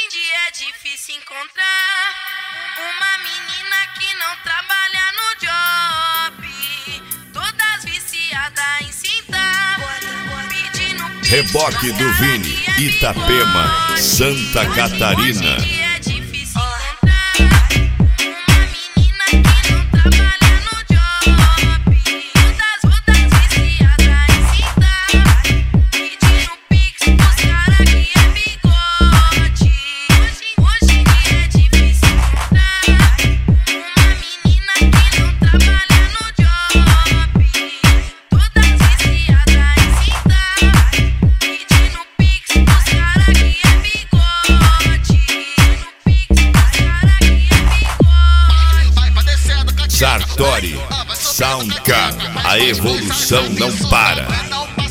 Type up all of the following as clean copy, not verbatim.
dia é difícil encontrar uma menina que não trabalha no job, todas viciadas em cinta, pedindo pix. Reboque do Vini, Itapema, Santa Catarina. Sartori, Soundcar, a evolução não para.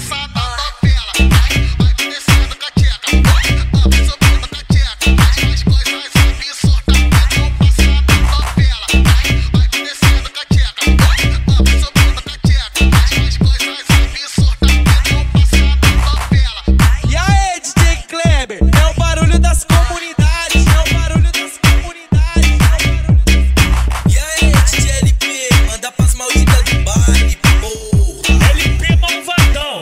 E aí, DJ Kleber, é o barulho das comunidades, é o barulho das comunidades. E aí, DJ LP, manda pras malditas do baile, porra. LP malvadão.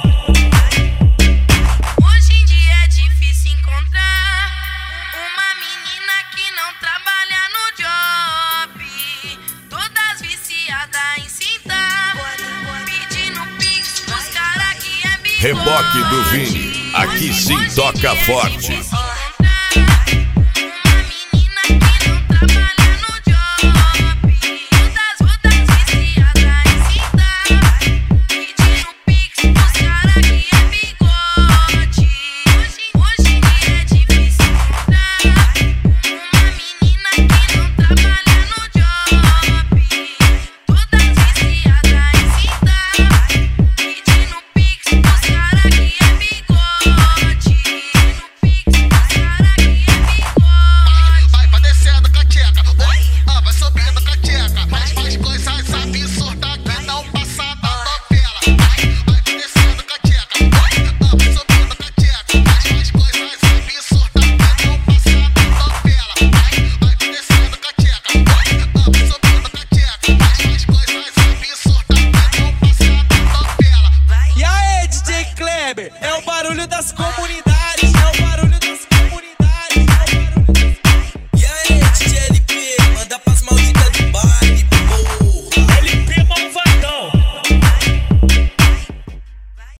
Hoje em dia é difícil encontrar uma menina que não trabalha no job, todas viciadas em cinta, pedindo pix pros cara que é bigode. Reboque do Vini, aqui sim toca forte. É o barulho das comunidades, é o